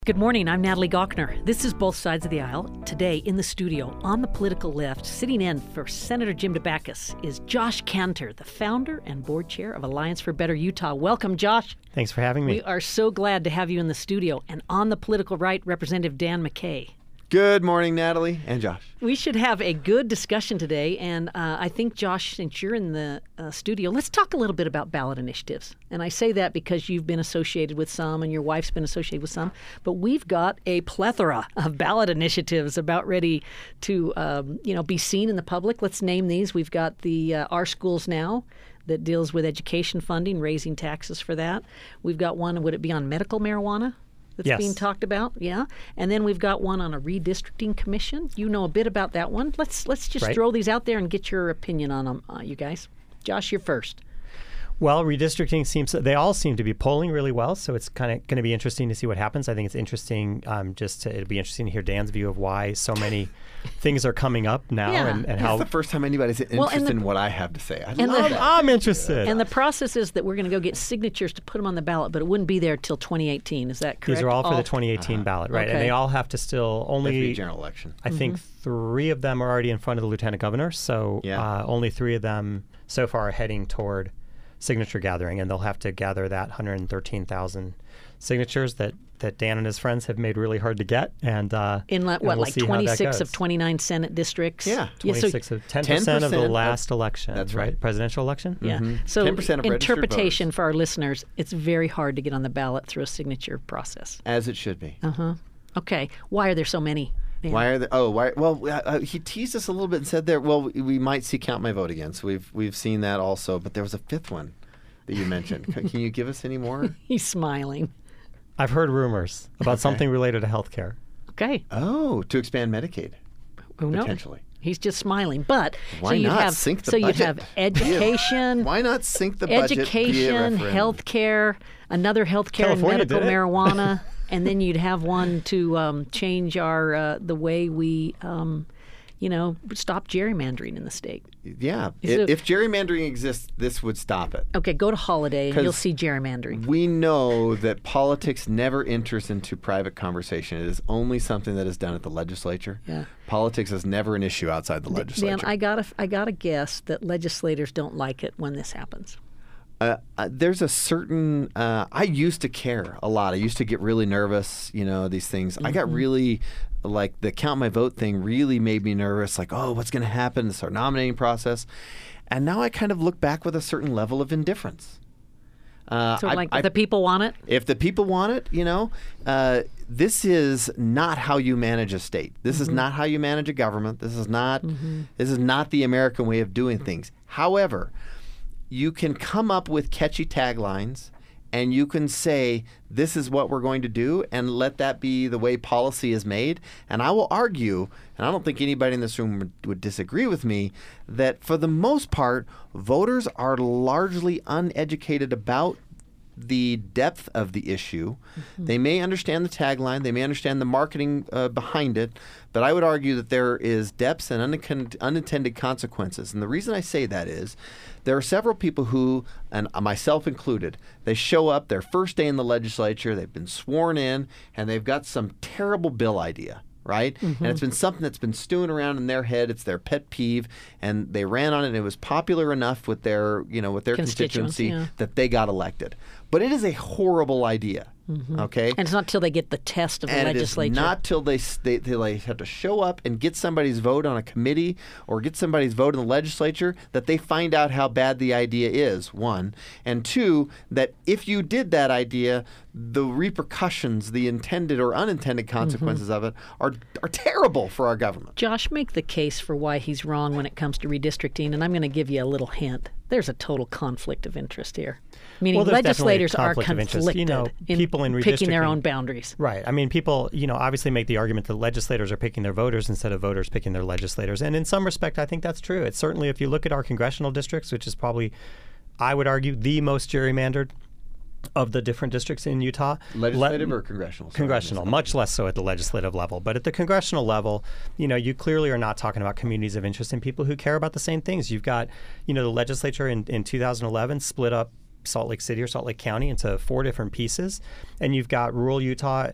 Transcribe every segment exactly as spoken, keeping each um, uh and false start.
Good morning, I'm Natalie Gochner. This is Both Sides of the Aisle. Today in the studio, on the political left, sitting in for Senator Jim Dabakis is Josh Kantor, the founder and board chair of Alliance for Better Utah. Welcome, Josh. Thanks for having me. We are so glad to have you in the studio. And on the political right, Representative Dan McKay. Good morning, Natalie and Josh. We should have a good discussion today, and uh, I think, Josh, since you're in the uh, studio, let's talk a little bit about ballot initiatives. And I say that because you've been associated with some, and your wife's been associated with some, but we've got a plethora of ballot initiatives about ready to, um, you know, be seen in the public. Let's name these. We've got the uh, Our Schools Now that deals with education funding, raising taxes for that. We've got one, would it be on medical marijuana? That's yes. being talked about, yeah. And then we've got one on a redistricting commission. You know a bit about that one. Let's let's just right. throw these out there and get your opinion on them, uh, you guys. Josh, you're first. Well, redistricting seems, they all seem to be polling really well, so it's kind of going to be interesting to see what happens. I think it's interesting, um, just to, it'll be interesting to hear Dan's view of why so many things are coming up now yeah. and, and It's how. the first time anybody's interested Well, and the- in what I have to say. I and love the- that. I'm interested. And the process is that we're going to go get signatures to put them on the ballot, but it wouldn't be there till twenty eighteen. Is that correct? These are all for the twenty eighteen Uh-huh. ballot, right? Okay. And they all have to still That'd be a only, general election. I think three of them are already in front of the lieutenant governor, so Yeah. uh, only three of them so far are heading toward signature gathering, and they'll have to gather that one hundred thirteen thousand signatures that, that Dan and his friends have made really hard to get. And uh, In like, and what, we'll like see how that twenty-six of goes. twenty-nine Senate districts? Yeah. so- twenty-six of ten percent of the ten percent of- last election. That's right. right. Presidential election. Yeah. Mhm. So ten percent of registered interpretation voters. for our listeners, it's very hard to get on the ballot through a signature process. As it should be. Uh-huh. Okay. Why are there so many? Dan? Why are there? Oh, why? Well, uh, uh, he teased us a little bit and said there. Well, we, we might see count my vote again. So we've we've seen that also. But there was a fifth one that you mentioned. Can, can you give us any more? He's smiling. I've heard rumors about Okay. something related to healthcare. Okay. Oh, to expand Medicaid Who knows? potentially. He's just smiling. But Why so you'd not have sink the so you'd budget? have education, Why not sink the budget? via education, referendum? health care, another health care and California medical did it. marijuana, and then you'd have one to um, change our uh, the way we um, you know, stop gerrymandering in the state. Yeah. Is If, it- if gerrymandering exists, this would stop it. Okay, go to Holiday and you'll 'Cause see gerrymandering. We know that politics never enters into private conversation. It is only something that is done at the legislature. Yeah. Politics is never an issue outside the legislature. Dan, I gotta I gotta guess that legislators don't like it when this happens. Uh, uh, there's a certain uh, I used to care a lot. I used to get really nervous, you know, these things. I got really like the count my vote thing really made me nervous, like, oh, what's going to happen? This our nominating process. And now I kind of look back with a certain level of indifference. Uh, So I- like I- the people want it. If the people want it, you know, uh, this is not how you manage a state. This is not how you manage a government. This is not this is not the American way of doing things. However, you can come up with catchy taglines and you can say this is what we're going to do and let that be the way policy is made. And I will argue, and I don't think anybody in this room would, would disagree with me, that for the most part, voters are largely uneducated about the depth of the issue. They may understand the tagline, they may understand the marketing uh, behind it, but I would argue that there is depths and unaccount- unintended consequences. And the reason I say that is there are several people who, and myself included, they show up their first day in the legislature, they've been sworn in, and they've got some terrible bill idea. Right? And it's been something that's been stewing around in their head. It's their pet peeve, and they ran on it, and it was popular enough with their, you know, with their Constituents, constituency yeah. that they got elected. But it is a horrible idea. Okay? And it's not till they get the test of the And it is legislature. not till they, s- they they like have to show up and get somebody's vote on a committee or get somebody's vote in the legislature that they find out how bad the idea is, one. And two, that if you did that idea, the repercussions, the intended or unintended consequences of it are are terrible for our government. Josh, make the case for why he's wrong when it comes to redistricting, and I'm going to give you a little hint. There's a total conflict of interest here. Meaning Well, there's definitely a legislators are conflict of interest. conflicted You know, in people in picking their redistricting- own boundaries. Right. I mean, people, you know, obviously make the argument that legislators are picking their voters instead of voters picking their legislators. And in some respect, I think that's true. It's certainly, if you look at our congressional districts, which is probably, I would argue, the most gerrymandered of the different districts in Utah. Legislative let- or congressional? Sorry, Congressional, much less so at the legislative level. But at the congressional level, you know, you clearly are not talking about communities of interest and people who care about the same things. You've got, you know, the legislature in, in two thousand eleven split up Salt Lake City or Salt Lake County into four different pieces. And you've got rural Utah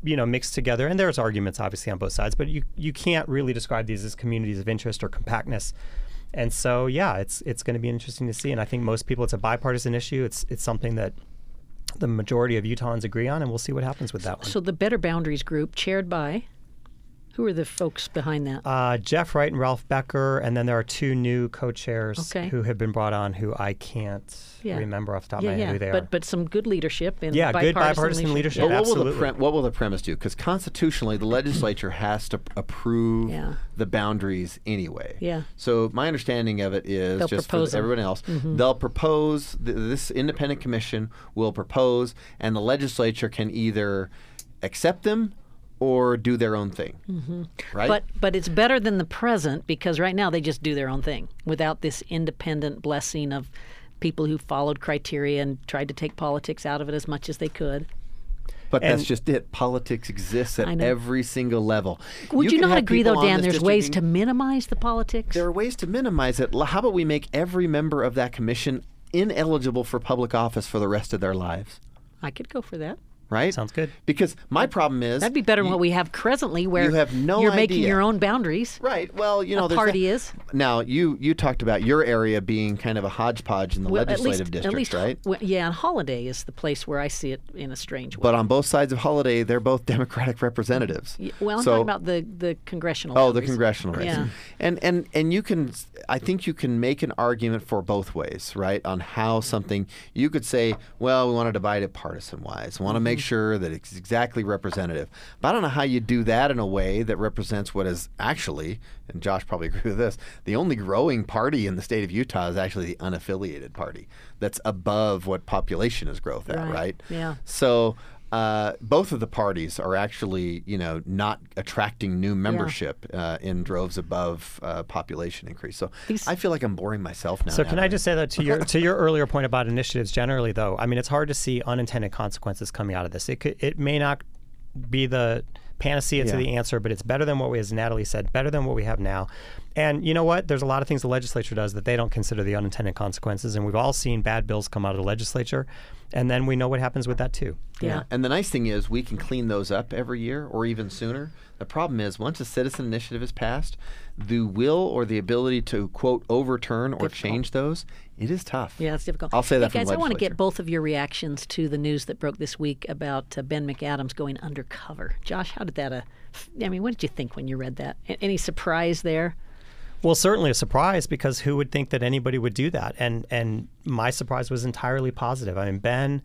you know, mixed together. And there's arguments, obviously, on both sides, but you, you can't really describe these as communities of interest or compactness. And so, yeah, it's it's going to be interesting to see. And I think most people, it's a bipartisan issue. It's it's something that the majority of Utahns agree on, and we'll see what happens with that one. So the Better Boundaries group, chaired by, who are the folks behind that? Uh, Jeff Wright and Ralph Becker, and then there are two new co-chairs Okay. who have been brought on who I can't Yeah. remember off the top yeah, of my yeah. head who they but, are. But some good leadership and Yeah, good bipartisan, bipartisan leadership. But what will, the Absolutely. pre- what will the premise do? Because constitutionally, the legislature has to approve Yeah. the boundaries anyway. Yeah. So my understanding of it is, They'll just for propose them. everyone else, they'll propose, th- this independent commission will propose, and the legislature can either accept them or do their own thing. Mm-hmm. Right? But but it's better than the present, because right now they just do their own thing without this independent blessing of people who followed criteria and tried to take politics out of it as much as they could. But that's And- just it. Politics exists at I know. every single level. Would you, can not have agree, people though, on Dan, this there's district ways being- to minimize the politics? There are ways to minimize it. L- How about we make every member of that commission ineligible for public office for the rest of their lives? I could go for that. Right? Sounds good. Because my problem is That'd be better than you- what we have presently, where you have no you're making idea. your own boundaries. Right. Well, you know, A there's party that- is. Now, you you talked about your area being kind of a hodgepodge in the Well, at legislative least, district, at least, right? well, yeah, and Holiday is the place where I see it in a strange way. But on both sides of Holiday, they're both Democratic representatives. Y- well, I'm so, talking about the, the congressional. Oh, the boundaries. congressional race. Yeah. And and and you can, I think you can make an argument for both ways, right? On how something, you could say, well, we want to divide it partisan wise. We want to make Mm-hmm. sure that it's exactly representative. But I don't know how you do that in a way that represents what is actually, and Josh probably agree with this, the only growing party in the state of Utah is actually the unaffiliated party. That's above what population is growth at, Right. right? Yeah. So uh, both of the parties are actually, you know, not attracting new membership uh, in droves above uh, population increase. So These- I feel like I'm boring myself now. So can I Natalie. just say that to your to your earlier point about initiatives generally, though? I mean, it's hard to see unintended consequences coming out of this. It could, it may not be the panacea to Yeah. the answer, but it's better than what we, as Natalie said, better than what we have now. And you know what? There's a lot of things the legislature does that they don't consider the unintended consequences, and we've all seen bad bills come out of the legislature, and then we know what happens with that too. Yeah. And the nice thing is we can clean those up every year or even sooner. The problem is once a citizen initiative is passed, the will or the ability to, quote, overturn or Difficult. change those, it is tough. Yeah, it's difficult. I'll say that hey, from guys, I want to legislature. get both of your reactions to the news that broke this week about uh, Ben McAdams going undercover. Josh, how did that? Uh, f- I mean, what did you think when you read that? A- any surprise there? Well, certainly a surprise, because who would think that anybody would do that? And and my surprise was entirely positive. I mean, Ben,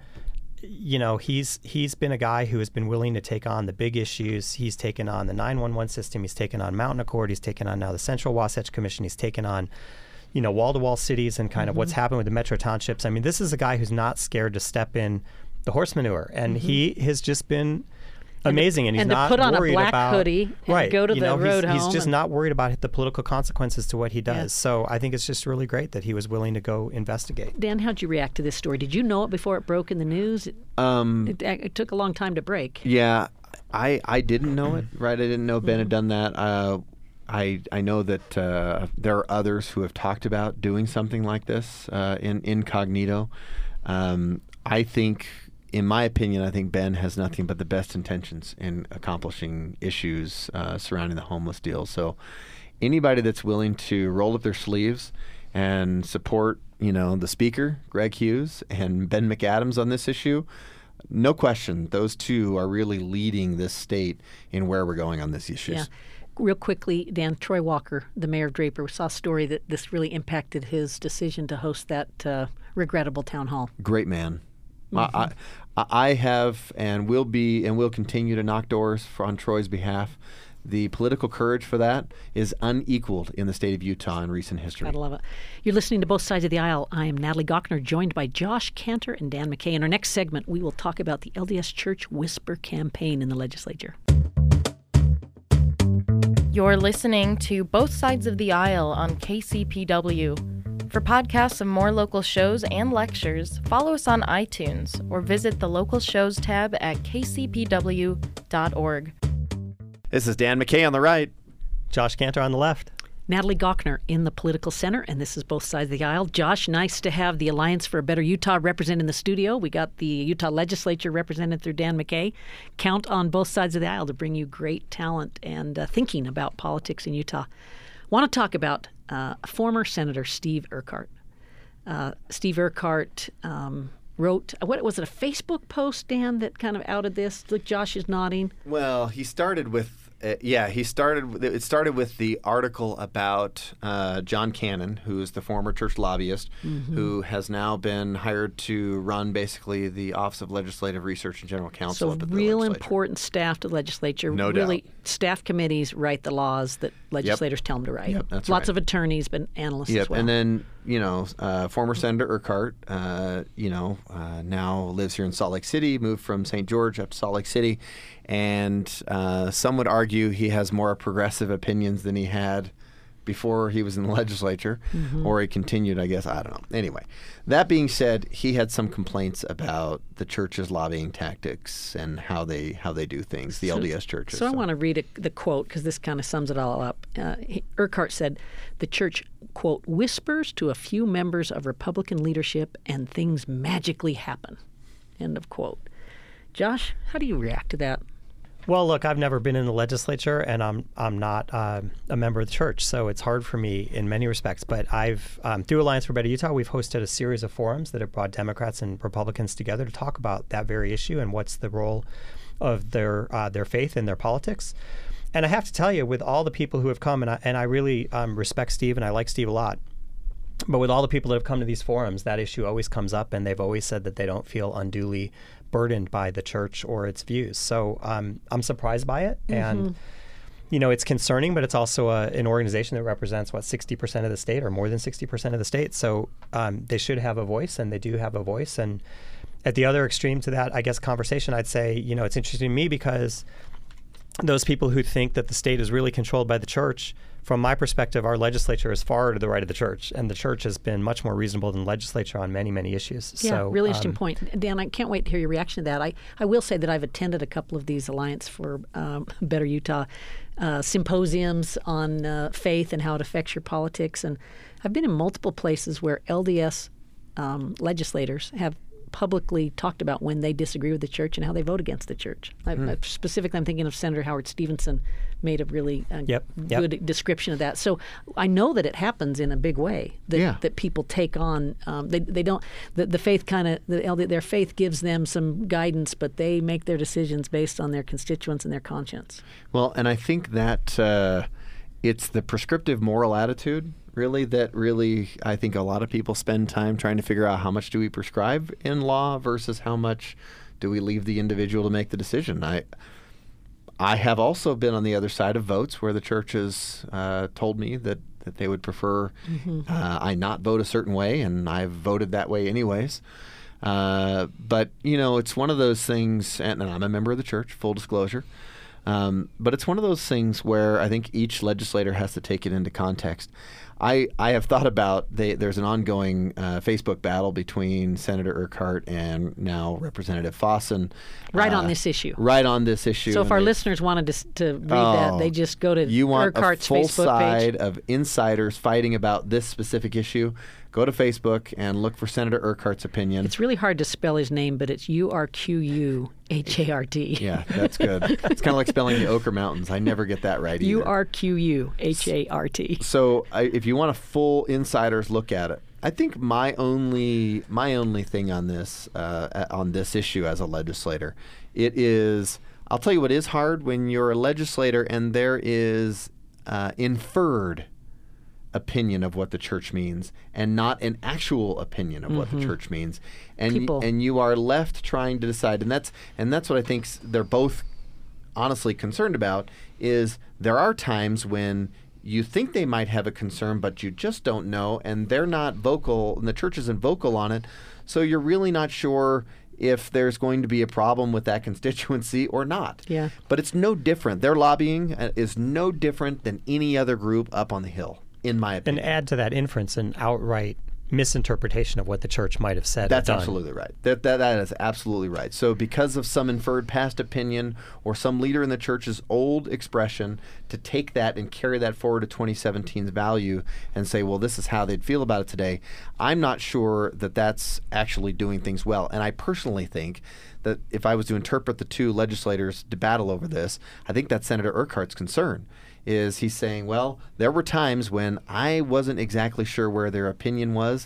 you know, he's he's been a guy who has been willing to take on the big issues. He's taken on the nine one one system. He's taken on Mountain Accord. He's taken on now the Central Wasatch Commission. He's taken on, you know, wall-to-wall cities and kind Mm-hmm. of what's happened with the metro townships. I mean, this is a guy who's not scared to step in the horse manure, and he has just been amazing. And, he's Mm-hmm. and to not put on a worried black about hoodie and right. go to you the know, road he's, he's home just and- not worried about the political consequences to what he does. Yeah. So I think it's just really great that he was willing to go investigate. Dan, how'd you react to this story? Did you know it before it broke in the news? It, Um, it, it took a long time to break. Yeah, I I didn't know it, right? I didn't know Ben Mm-hmm. had done that. Uh, I I know that uh, there are others who have talked about doing something like this uh, in incognito. Um, I think, in my opinion, I think Ben has nothing but the best intentions in accomplishing issues uh, surrounding the homeless deal. So anybody that's willing to roll up their sleeves and support, you know, the speaker, Greg Hughes, and Ben McAdams on this issue, no question, those two are really leading this state in where we're going on these issues. Yeah. Real quickly, Dan, Troy Walker, the mayor of Draper, saw a story that this really impacted his decision to host that uh, regrettable town hall. Great man. Mm-hmm. I, I I have and will be and will continue to knock doors for, on Troy's behalf. The political courage for that is unequaled in the state of Utah in recent history. Gotta love it. You're listening to Both Sides of the Aisle. I am Natalie Gochner, joined by Josh Cantor and Dan McKay. In our next segment, we will talk about the L D S Church Whisper campaign in the legislature. You're listening to Both Sides of the Aisle on K C P W. For podcasts of more local shows and lectures, follow us on iTunes or visit the local shows tab at k c p w dot org. This is Dan McKay on the right. Josh Cantor on the left. Natalie Gochner in the Political Center, and this is Both Sides of the Aisle. Josh, nice to have the Alliance for a Better Utah represented in the studio. We got the Utah Legislature represented through Dan McKay. Count on Both Sides of the Aisle to bring you great talent and uh, thinking about politics in Utah. Want to talk about uh, former Senator Steve Urquhart. Uh, Steve Urquhart um, wrote, what was it, a Facebook post, Dan, that kind of outed this? Look, Josh is nodding. Well, he started with Uh, yeah, he started. It started with the article about uh, John Cannon, who is the former church lobbyist, mm-hmm. who has now been hired to run basically the Office of Legislative Research and General Counsel. So up at the real legislature. important staff to the legislature. No really, doubt. Staff committees write the laws that legislators yep. tell them to write. Yep, that's Lots right. of attorneys, but analysts yep. as well. And then you know, uh, former Senator Urquhart, uh, you know, uh, now lives here in Salt Lake City. Moved from Saint George up to Salt Lake City. And uh, some would argue he has more progressive opinions than he had before he was in the legislature, mm-hmm. or he continued, I guess. I don't know. Anyway, that being said, he had some complaints about the church's lobbying tactics and how they how they do things, the so, L D S churches. So, so. I want to read a, the quote because this kind of sums it all up. Uh, he, Urquhart said, the church, quote, whispers to a few members of Republican leadership and things magically happen, end of quote. Josh, how do you react to that? Well, look, I've never been in the legislature, and I'm I'm not uh, a member of the church, so it's hard for me in many respects. But I've um, through Alliance for Better Utah, we've hosted a series of forums that have brought Democrats and Republicans together to talk about that very issue and what's the role of their uh, their faith in their politics. And I have to tell you, with all the people who have come, and I, and I really um, respect Steve, and I like Steve a lot. But with all the people that have come to these forums, that issue always comes up, and they've always said that they don't feel unduly burdened by the church or its views. So um, I'm surprised by it. Mm-hmm. And, you know, it's concerning, but it's also a, an organization that represents, what, sixty percent of the state or more than sixty percent of the state. So um, they should have a voice, and they do have a voice. And at the other extreme to that, I guess, conversation, I'd say, you know, it's interesting to me because those people who think that the state is really controlled by the church, from my perspective, our legislature is far to the right of the church, and the church has been much more reasonable than the legislature on many, many issues. Yeah, so, really interesting um, point. Dan, I can't wait to hear your reaction to that. I, I will say that I've attended a couple of these Alliance for um, Better Utah uh, symposiums on uh, faith and how it affects your politics, and I've been in multiple places where L D S um, legislators have publicly talked about when they disagree with the church and how they vote against the church. I, mm. I, specifically, I'm thinking of Senator Howard Stevenson made a really uh, yep. Yep. good description of that. So I know that it happens in a big way, that, yeah. that people take on. Um, they, they don't, the, the faith kind of, the, their faith gives them some guidance, but they make their decisions based on their constituents and their conscience. Well, and I think that uh, it's the prescriptive moral attitude really that really I think a lot of people spend time trying to figure out how much do we prescribe in law versus how much do we leave the individual to make the decision. I I have also been on the other side of votes where the church has uh, told me that, that they would prefer mm-hmm. uh, I not vote a certain way, and I've voted that way anyways. Uh, but, you know, it's one of those things, and, and I'm a member of the church, full disclosure. Um, but it's one of those things where I think each legislator has to take it into context. I, I have thought about they, there's an ongoing uh, Facebook battle between Senator Urquhart and now Representative Fossen. Right uh, on this issue. Right on this issue. So if and our they, listeners wanted to, to read oh, that, they just go to you want Urquhart's a full Facebook side page. of insiders fighting about this specific issue. Go to Facebook and look for Senator Urquhart's opinion. It's really hard to spell his name, but it's U R Q U H A R T. Yeah, that's good. It's kind of like spelling the Ochre Mountains. I never get that right either. U R Q U H A R T. So I, if you want a full insider's look at it, I think my only my only thing on this uh, on this issue as a legislator, it is, I'll tell you what is hard when you're a legislator and there is uh, inferred opinion of what the church means and not an actual opinion of mm-hmm. what the church means, and People. and you are left trying to decide, and that's and that's what I think they're both honestly concerned about. Is there are times when you think they might have a concern, but you just don't know, and they're not vocal, and the church isn't vocal on it, so you're really not sure if there's going to be a problem with that constituency or not. Yeah. But it's no different. Their lobbying is no different than any other group up on the Hill, in my opinion. And add to that inference an outright misinterpretation of what the church might have said. That's or done. absolutely right. That, that that is absolutely right. So because of some inferred past opinion or some leader in the church's old expression, to take that and carry that forward to twenty seventeen's value and say, well, this is how they'd feel about it today, I'm not sure that that's actually doing things well. And I personally think that if I was to interpret the two legislators to battle over this, I think that's Senator Urquhart's concern. Is he's saying, well, there were times when I wasn't exactly sure where their opinion was,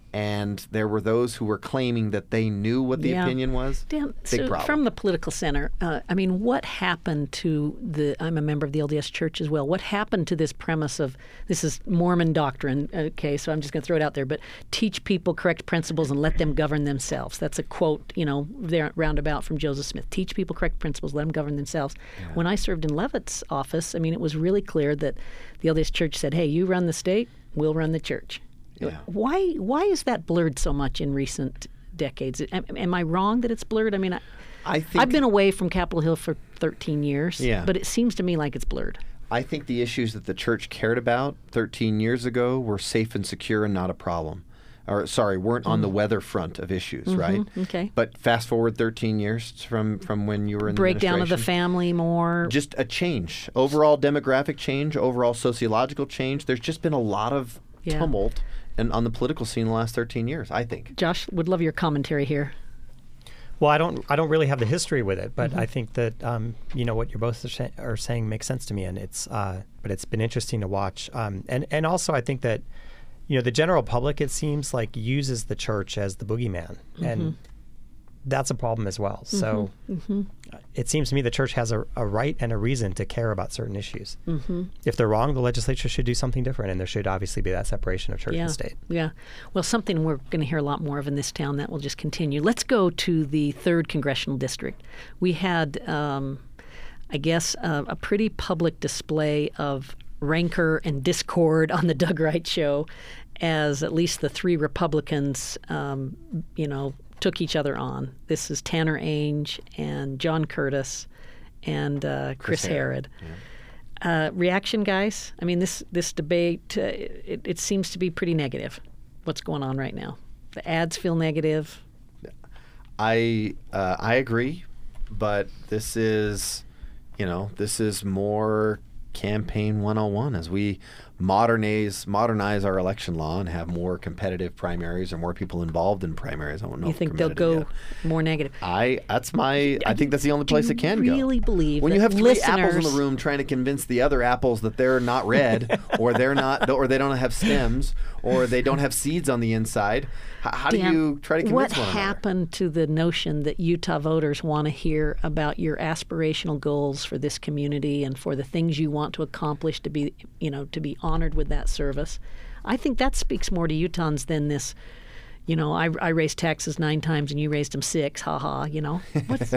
and there were those who were claiming that they knew what the Yeah. opinion was. Dan, Big so problem. from the political center, uh, I mean, what happened to the, I'm a member of the L D S Church as well, what happened to this premise of, this is Mormon doctrine, okay, so I'm just going to throw it out there, but teach people correct principles and let them govern themselves. That's a quote, you know, there roundabout from Joseph Smith. Teach people correct principles, let them govern themselves. Yeah. When I served in Levitt's office, I mean, it was really clear that the L D S Church said, hey, you run the state, we'll run the church. Yeah. Why why is that blurred so much in recent decades? Am, am I wrong that it's blurred? I mean, I, I think I've been away from Capitol Hill for thirteen years, Yeah. but it seems to me like it's blurred. I think the issues that the church cared about thirteen years ago were safe and secure and not a problem. Or, sorry, weren't on the weather front of issues, right? Okay. But fast forward thirteen years from, from when you were in Breakdown the of the administration. family more. Just a change. Overall demographic change, overall sociological change. There's just been a lot of Yeah. tumult and on the political scene in the last thirteen years, I think. Josh, would love your commentary here. Well, I don't. I don't really have the history with it, but mm-hmm. I think that um, you know what you're both are, are saying makes sense to me, and it's. Uh, but it's been interesting to watch, um, and and also I think that, you know, the general public, it seems like, uses the church as the boogeyman, mm-hmm. and that's a problem as well. Mm-hmm. So mm-hmm. it seems to me the church has a, a right and a reason to care about certain issues. Mm-hmm. If they're wrong, the legislature should do something different, and there should obviously be that separation of church yeah. and state. Yeah. Well, something we're going to hear a lot more of in this town that will just continue. Let's go to the third congressional district. We had, um, I guess, uh, a pretty public display of rancor and discord on the Doug Wright Show, as at least the three Republicans, um, you know, took each other on. This is Tanner Ainge and John Curtis and uh, Chris, Chris Herod. Yeah. Uh, reaction, guys? I mean, this this debate, uh, it, it seems to be pretty negative. What's going on right now? The ads feel negative. I uh, I agree, but this is, you know, this is more campaign one oh one as we modernize modernize our election law and have more competitive primaries or more people involved in primaries. I don't know. You think they'll go yet. more negative? I that's my I think that's the only place it can really go. Really believe when that you have three listeners... apples in the room trying to convince the other apples that they're not red or they're not or they don't have stems or they don't have seeds on the inside. How, how Dan, do you try to convince what one another? What happened to the notion that Utah voters want to hear about your aspirational goals for this community and for the things you want to accomplish to be, you know, to be honored with that service? I think that speaks more to Utahns than this, you know, I, I raised taxes nine times and you raised them six, ha ha, you know. What's,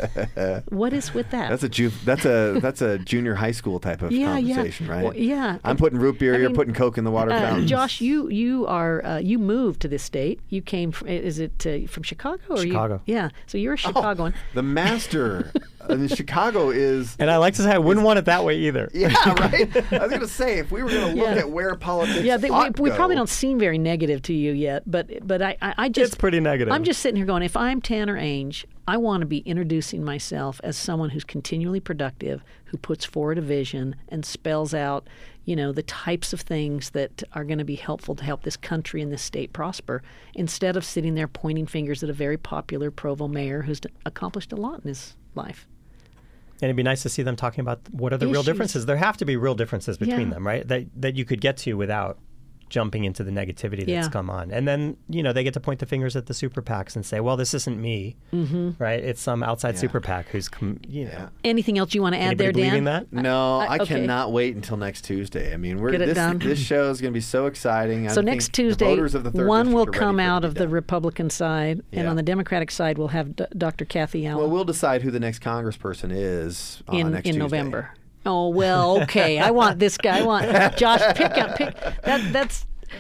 what is with that? That's a ju- that's a that's a junior high school type of yeah, conversation, yeah. right? Well, yeah. I'm putting root beer, I you're mean, putting Coke in the water uh, fountain. Josh, you you are uh, you moved to this state. You came from, is it uh, from Chicago? Or Chicago. You, yeah. So you're a Chicagoan. Oh, the master in Chicago is. And I like to say I wouldn't want it that way either. Yeah, right. I was going to say if we were going to look Yeah. at where politics. Yeah, they, we, ought we go, probably don't seem very negative to you yet, but but I I, I just It's pretty negative. I'm just sitting here going, if I'm Tanner Ainge, I want to be introducing myself as someone who's continually productive, who puts forward a vision and spells out, you know, the types of things that are going to be helpful to help this country and this state prosper, instead of sitting there pointing fingers at a very popular Provo mayor who's accomplished a lot in his life. And it'd be nice to see them talking about what are the real Issues. differences. There have to be real differences between Yeah. them, right? That that you could get to without jumping into the negativity that's Yeah. come on. And then, you know, they get to point the fingers at the super PACs and say, well, this isn't me, mm-hmm. right? It's some outside Yeah. super PAC who's, com- you know. Yeah. Anything else you want to add Anybody there, believe Dan? in that? No, I, I- okay. cannot wait until next Tuesday. I mean, we're Get it this done. this show is going to be so exciting. I So think next the Tuesday, voters of the third one will district are ready come for it to out be of the done. Republican side, and Yeah. on the Democratic side, we'll have D- Doctor Kathy Allen Well, we'll decide who the next congressperson is uh, in next in Tuesday. November. Oh well, okay. I want this guy. I want Josh. Pick up. Pick that. That's.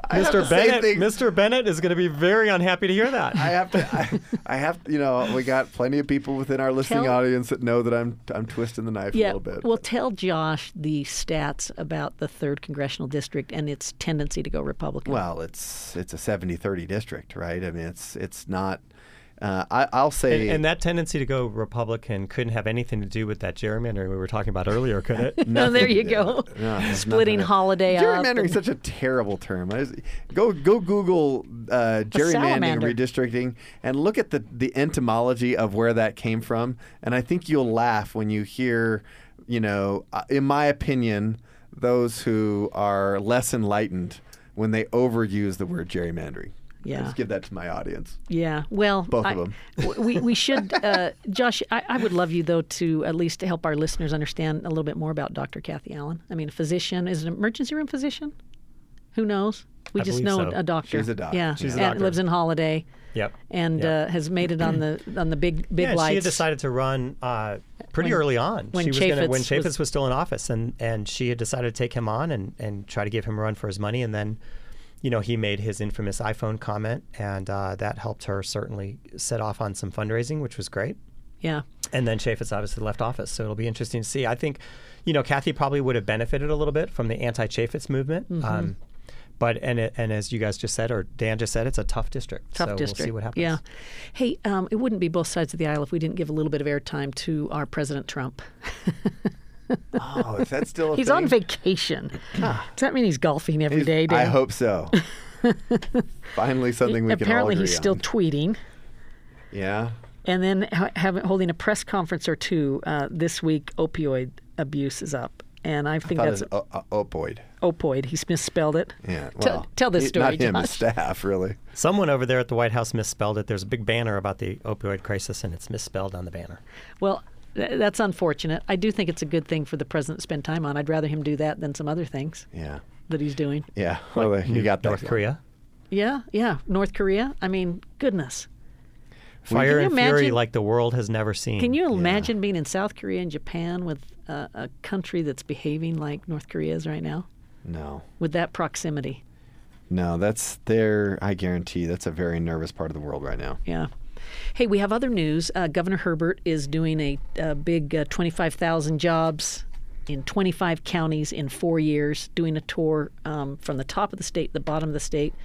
I have Mister to say Bennett, things- Mister Bennett is going to be very unhappy to hear that. I have to. I, I have. You know, we got plenty of people within our listening Tell- audience that know that I'm I'm twisting the knife a Yeah, little bit. well, tell Josh the stats about the third congressional district and its tendency to go Republican. Well, it's it's a seventy thirty district, right? I mean, it's it's not. Uh, I, I'll say, And, and that tendency to go Republican couldn't have anything to do with that gerrymandering we were talking about earlier, could it? No, there you nothing- go. no, it's Splitting nothing. Holiday up. Gerrymandering is and- such a terrible term. I just- go go Google uh, gerrymandering salamander. redistricting and look at the the etymology of where that came from. And I think you'll laugh when you hear, you know, uh, in my opinion, those who are less enlightened when they overuse the word gerrymandering. Yeah. Just give that to my audience. Yeah, well, Both I- of 'em. w- we we should, uh, Josh. I, I would love you though to at least to help our listeners understand a little bit more about Doctor Kathy Allen. I mean, a physician is an emergency room physician. Who knows? We I just believe know so. a doctor. She's a doctor. Yeah, She's a and doctor. lives in Holiday, Yep. and Yep. uh, has made it on the on the big big yeah, and lights. she had decided to run uh, pretty When- early on. when she was gonna, when Chaffetz Chaffetz was- was, still in office, and, and she had decided to take him on and, and try to give him a run for his money. And then, you know, he made his infamous iPhone comment, and uh, that helped her certainly set off on some fundraising, which was great. Yeah. And then Chaffetz obviously left office, so it'll be interesting to see. I think, you know, Kathy probably would have benefited a little bit from the anti-Chaffetz movement. Mm-hmm. Um, but and it, and as you guys just said, or Dan just said, it's a tough district. Tough so district. We'll see what happens. Yeah. Hey, um, it wouldn't be both sides of the aisle if we didn't give a little bit of airtime to our President Trump. Oh, is that still a He's thing? on vacation. Does that mean he's golfing every He's- day, Dan? I hope so. Finally, something we can all Apparently, agree he's still on. tweeting. Yeah. And then ha- having holding a press conference or two uh, this week. Opioid abuse is up, and I think Thought that's it was o- o- opoid. opoid. He's misspelled it. Yeah. Tell- Well, tell this he- story, Not him, his Josh. staff, really. Someone over there at the White House misspelled it. There's a big banner about the opioid crisis, and it's misspelled on the banner. Well, th- that's unfortunate. I do think it's a good thing for the president to spend time on. I'd rather him do that than some other things Yeah. that he's doing. Yeah. Well, you got that North going. Korea. Yeah, yeah. North Korea. I mean, goodness. Fire Can and you fury imagine- like the world has never seen. Can you imagine being in South Korea and Japan with uh, a country that's behaving like North Korea is right now? No. With that proximity. No, that's there. I guarantee that's a very nervous part of the world right now. Yeah. Hey, we have other news. Uh, Governor Herbert is doing a, a big uh, twenty-five thousand jobs in twenty-five counties in four years, doing a tour um, from the top of the state to the bottom of the state.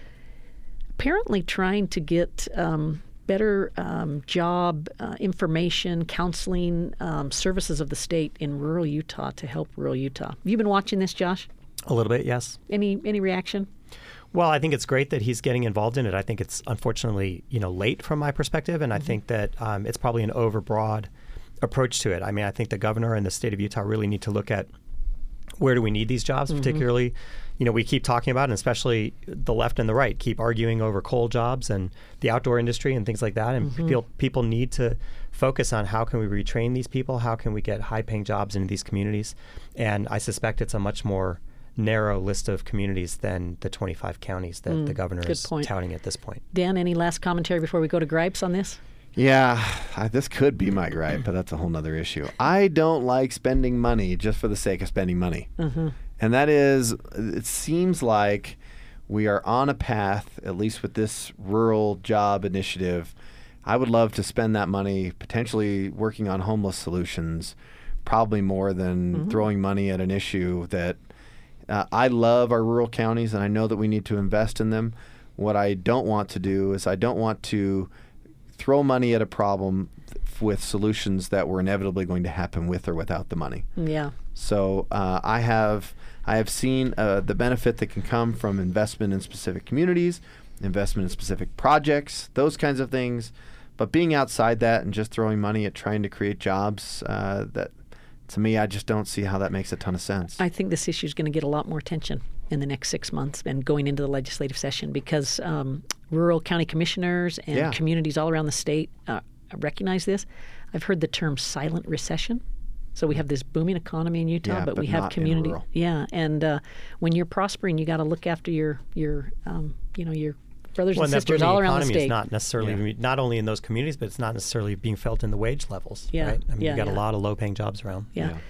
Apparently trying to get um, better um, job uh, information, counseling um, services of the state in rural Utah to help rural Utah. Have you been watching this, Josh? A little bit, yes. Any any reaction? Well, I think it's great that he's getting involved in it. I think it's unfortunately, you know, late from my perspective, and I think that um, it's probably an overbroad approach to it. I mean, I think the governor and the state of Utah really need to look at where do we need these jobs, particularly, you know, we keep talking about, and especially the left and the right keep arguing over coal jobs and the outdoor industry and things like that. And people people need to focus on how can we retrain these people, how can we get high-paying jobs into these communities. And I suspect it's a much more narrow list of communities than the twenty-five counties that the governor good is point. touting at this point. Dan, any last commentary before we go to gripes on this? Yeah, I, this could be my gripe, but that's a whole nother issue. I don't like spending money just for the sake of spending money. Mm-hmm. And that is, it seems like we are on a path, at least with this rural job initiative. I would love to spend that money potentially working on homeless solutions, probably more than Mm-hmm. throwing money at an issue that uh, I love our rural counties, and I know that we need to invest in them. What I don't want to do is I don't want to throw money at a problem th- with solutions that were inevitably going to happen with or without the money. Yeah. So uh, I have I have seen uh, the benefit that can come from investment in specific communities, investment in specific projects, those kinds of things. But being outside that and just throwing money at trying to create jobs, uh, that to me, I just don't see how that makes a ton of sense. I think this issue is going to get a lot more attention in the next six months and going into the legislative session because um, rural county commissioners and Yeah. communities all around the state uh, recognize this. I've heard the term silent recession. So we have this booming economy in Utah, Yeah, but, but we have not in community. rural. Yeah, and uh, when you're prospering, you got to look after your your um, you know your brothers Well, and and that sisters booming all around the economy state. is not necessarily not only in those communities, but it's not necessarily being felt in the wage levels. Yeah, right? I mean, yeah, you've got yeah. a lot of low-paying jobs around. yeah. Yeah.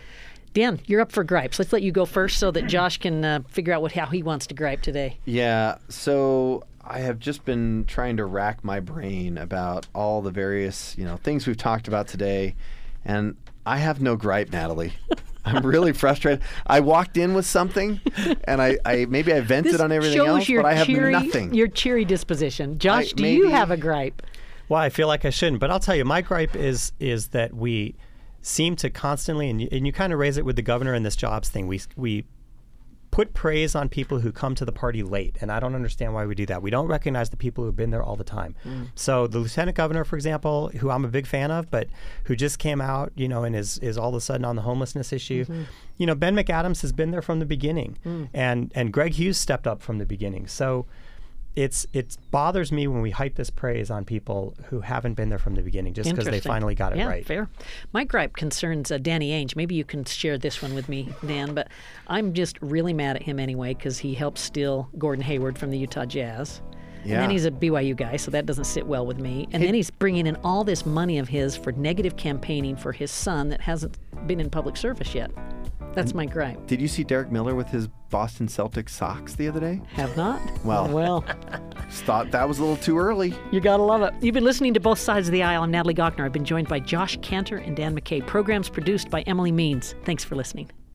Dan, you're up for gripes. Let's let you go first so that Josh can uh, figure out what how he wants to gripe today. Yeah, so I have just been trying to rack my brain about all the various, you know, things we've talked about today, and I have no gripe, Natalie. I'm really frustrated. I walked in with something, and I, I maybe I vented This on everything shows else, your but I have cheery, nothing. Your cheery disposition. Josh, I- do you maybe- have a gripe? Well, I feel like I shouldn't, but I'll tell you, my gripe is is that we seem to constantly, and you, and you kind of raise it with the governor and this jobs thing. We we put praise on people who come to the party late, and I don't understand why we do that. We don't recognize the people who have been there all the time. Mm. So the lieutenant governor, for example, who I'm a big fan of, but who just came out, you know, and is is all of a sudden on the homelessness issue. Mm-hmm. You know, Ben McAdams has been there from the beginning, mm. and and Greg Hughes stepped up from the beginning. So it's it bothers me when we hype this praise on people who haven't been there from the beginning just because they finally got it yeah, right. Fair. My gripe concerns uh, Danny Ainge. Maybe you can share this one with me, Dan, but I'm just really mad at him anyway because he helped steal Gordon Hayward from the Utah Jazz. Yeah. And then he's a B Y U guy, so that doesn't sit well with me. And Hey- then he's bringing in all this money of his for negative campaigning for his son that hasn't been in public service yet. That's my gripe. Did you see Derek Miller with his Boston Celtics socks the other day? Have not? Well. Well, Just thought that was a little too early. you gotta love it. You've been listening to Both Sides of the Aisle. I'm Natalie Gochner. I've been joined by Josh Cantor and Dan McKay. Programs produced by Emily Means. Thanks for listening.